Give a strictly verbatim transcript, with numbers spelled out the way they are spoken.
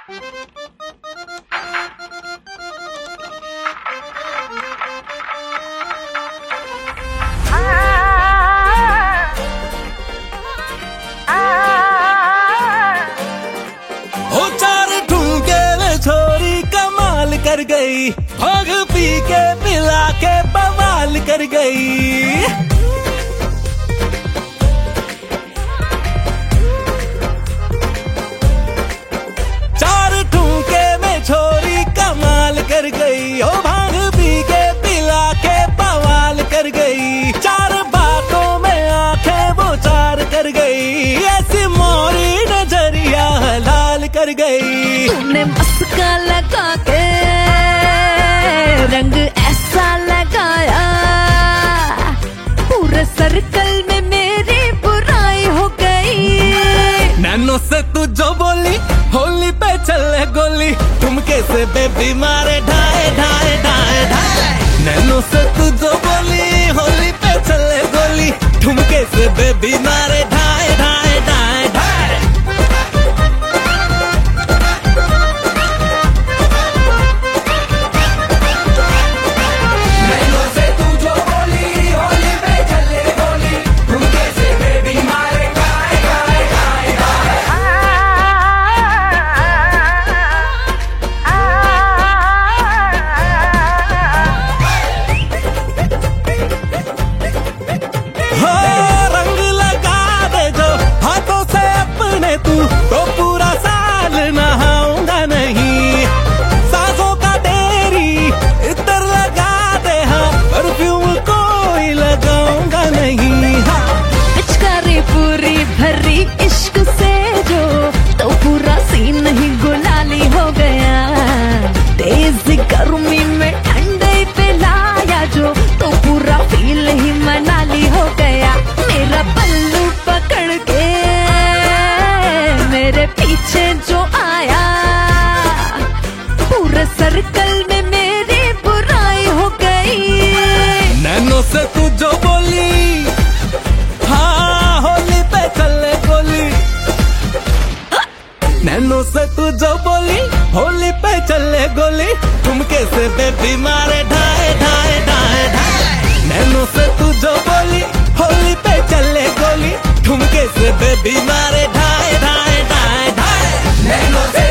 ओ चार ठुमके में छोरी कमाल कर गई, भाग पी के पिला के बवाल कर गई। चार ठुमके में छोरी कमाल कर गई, ओ भाग पी के पिला के बवाल कर गई। चार बातों में आंखें वो चार कर गई, ऐसी मोरी नजरिया हलाल कर गई। तूने मस्का लगा के रंग ऐसा लगाया, पूरे सर्कल में मेरी बुराई हो गई। नैनो से तू जो बोली, होली पे चले गोली, ठुमके से बेबी मारे ढाए ढाए ढाए ढाए। नैनो से तू जो बोली, होली पे चले गोली, ठुमके से बेबी मारे ढाए ढाए ढाए ढाए। तू तो पूरा साल नहाऊंगा नहीं, सांसों का तेरी इतर लगा दे, हाँ परफ्यूम कोई लगाऊंगा नहीं। हाँ पिचकारी पूरी भरी इश्क से जो, तो पूरा सीन ही गुलाली हो गया। तेज गर्मी में ठंडे पे लाया जो, तो पूरा फील ही मनाली हो गया। मेरा पल्लू पकड़ के मेरे पीछे जो आया, पूरे सर्कल में मेरी बुराई हो गई। नैनो से तू जो बोली, हाँ होली पे चले गोली। नैनो से तू जो बोली, होली पे चले गोली, ठुमके से बेबी मारे ढाए ढाए ढाए ढाए। नैनो से तू जो बोली, होली पे चले गोली, ठुमके से बेबी मारे ढाए ढाए ढाए ढाए। नैनो से